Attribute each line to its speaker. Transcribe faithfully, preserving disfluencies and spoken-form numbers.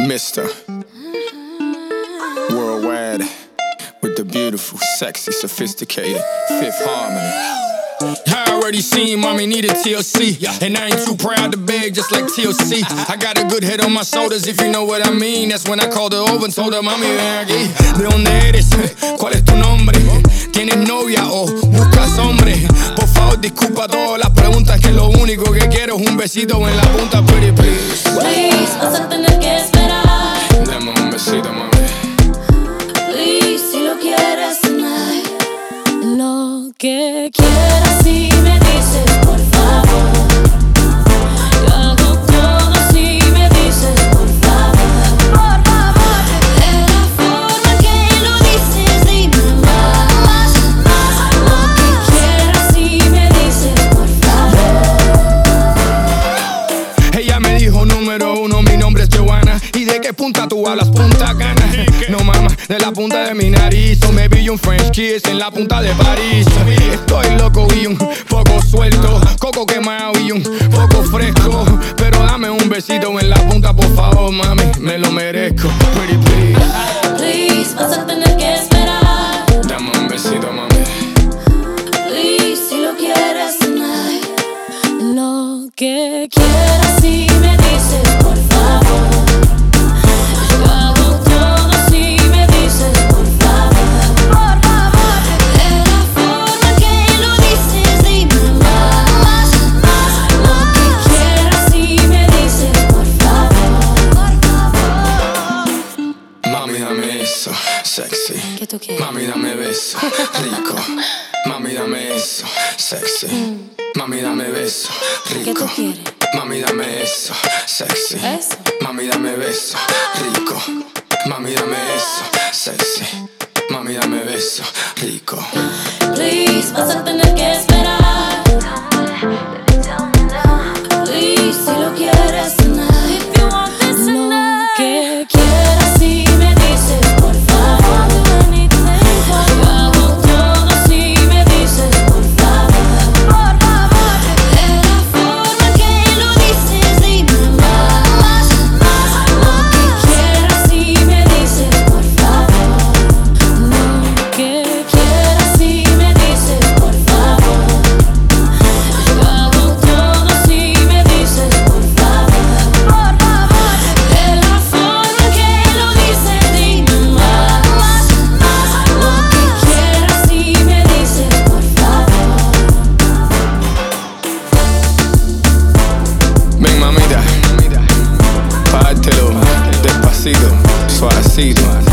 Speaker 1: Mister Worldwide, with the beautiful, sexy, sophisticated Fifth Harmony. I already seen mommy needed T L C, and I ain't too proud to beg, just like T L C. I got a good head on my shoulders, if you know what I mean. That's when I called her over and told her, mami, ven aquí. ¿De dónde eres? ¿Cuál es tu nombre? ¿Tienes novia o buscas hombre? Por favor, disculpa todas las preguntas, que lo único que quiero es un besito en la punta, pretty please.
Speaker 2: Please, vas a tener que esperar.
Speaker 1: Dame un besito, mami.
Speaker 2: Please, si lo quieres tonight. Lo que quieras si me dices, por favor. Yo hago todo si me dices, por favor. Por favor. De la forma que lo dices, dime más, más. Lo que quieras si me dices, por favor.
Speaker 1: Ella me dijo número uno, mi nombre es Joanna. ¿Y de qué punta tú hablas? Punta Cana. No mama, de la punta de mi nariz. O me vi un French kiss en la punta de París. Estoy loco y un poco suelto, coco quemado y un poco fresco. Pero dame un besito en la punta, por favor, mami, me lo merezco. Pretty please.
Speaker 2: Please, vas a tener que esperar.
Speaker 1: Dame un besito, mami.
Speaker 2: Please, si lo quieres tonight. Lo que quieras si me dices, por favor. Yo hago todo si me dices, por favor. Por favor. De la forma que lo dices, dime más, más. Lo que quieras si me dices, por favor. Por favor.
Speaker 1: Mami, dame eso, sexy.
Speaker 2: ¿Qué tú quieres?
Speaker 1: Mami, dame beso, rico. Mami, dame eso, sexy. Mami, dame beso, rico.
Speaker 2: ¿Qué tú quieres?
Speaker 1: Mami, dame eso, sexy.
Speaker 2: ¿Eso?
Speaker 1: Mami, dame beso, rico. Mami, dame eso, sexy. Mami, dame beso, rico.
Speaker 2: Please, vas a tener que esperar. Please, si lo quieres tonight. Lo que quieras si me dices, por favor. Yo hago todo si me dices, por favor. Por favor. De la forma que lo dices, dime más, más. Lo que quieras si me dices, por favor. Lo que quieras si me dices, por favor. Yo hago todo si me dices, por favor. Por favor. De la forma que lo dices, dime más, más. Lo que quieras si me dices, por favor.
Speaker 1: Ven, mamita, pártelo despacito, suavecito.